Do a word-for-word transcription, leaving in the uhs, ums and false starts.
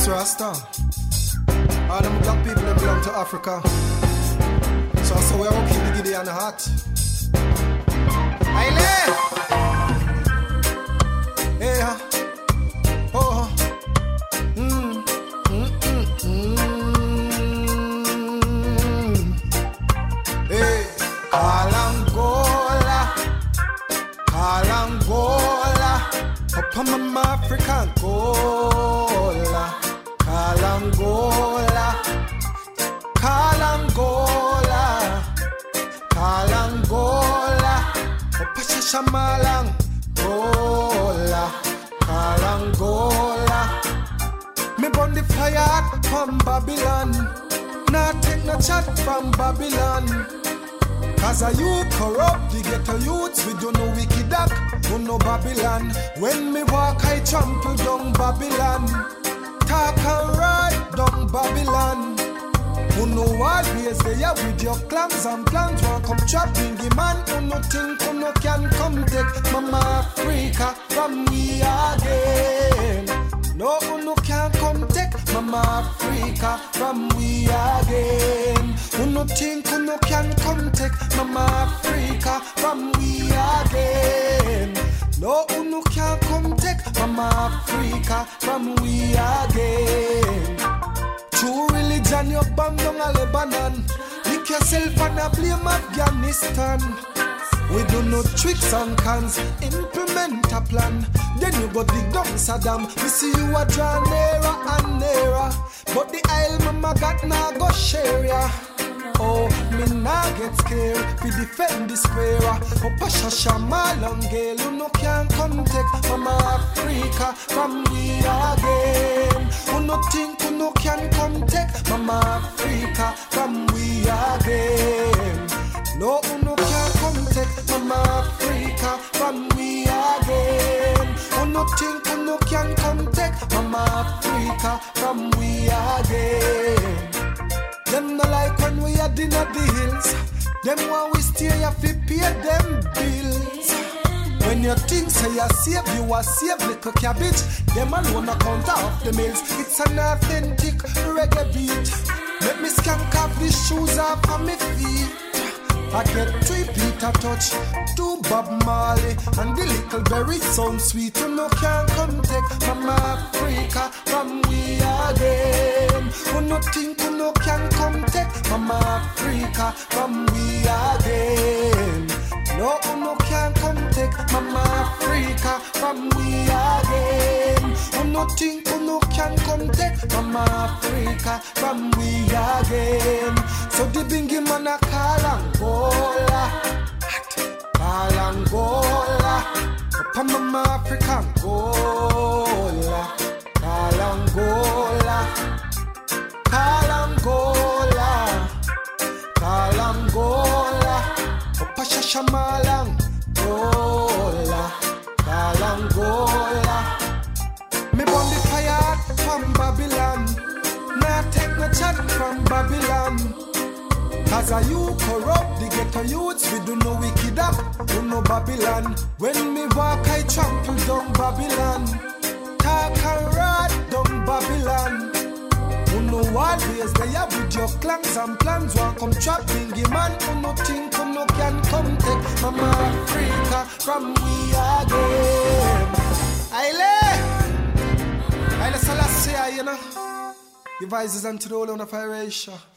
Rasta. All them black people that belong to Africa. So I say we're all keep the giddy and the hot. Aile! Hey, uh, oh, mm, mm, mm, mm. Hey, Kalangola, Kalangola, up on my African Gola. Kalangola, Kalangola, Kalangola, Opasha Shamalang, Gola, Kalangola. Me burn the fire from Babylon, not take no chat from Babylon. Cause a you corrupt, the ghetto youths, we do no wicked act, do no Babylon. When me walk, I trample down Babylon. Talk and ride down Babylon. Who know what ways they are with your clans and plans. One come trapping the man who no think who no can come take Mama Africa from me again. No who no can come take Mama Africa from me again. Who no think who no can come take Mama Africa from me again. No who no can come take Mama Africa from we again. True religion you bomb down a Lebanon. Lick yourself and a blame Afghanistan. We do no tricks and cons, implement a plan. Then you go dig down Saddam. We see you a draw nearer and nearer. But the Isle mama got now go share ya. Oh, me nah get scared. We defend this prayer. Oh, Pasha Shamalangale, who no can come take Mama Africa from we again. Who no think who no can come take Mama Africa from we again. No, who no can come take Mama Africa from we again. Who no think who no can come take Mama Africa from we again. Them no like when we are in at the hills. Them when we stay here fi pay them bills. When you think say you save, you are save little cabbage. Them alone account off the mills. It's an authentic reggae beat. Let me skank off the shoes off of my feet. I get three Peter touch, two Bob Marley, and the little berry sound sweet. You no can come take Mama Africa from we again. Who no think who no can come take Mama Africa from we again. No, who no can come take Mama Africa from we again. Who no think who no can come take Mama Africa from we again. So the bingy man a Kalangola, Kalangola, up on Mama Africa Gola, Kalangola, Kalangola, Kalangola, up a Shashamalang Gola, Kalangola. Me burn the fire from Babylon, not take no chat from Babylon. Cause a you corrupt, the ghetto youths, we do no wicked up, do no Babylon. When me walk, I trample down Babylon. Talk and ride down Babylon. Who know what ways they are with your clans and plans. One come trapping, the man who no think, who no can come take Mama Africa from we again. Aile! Aile Selassie, you know. The voices and to the whole on the fire, Aisha.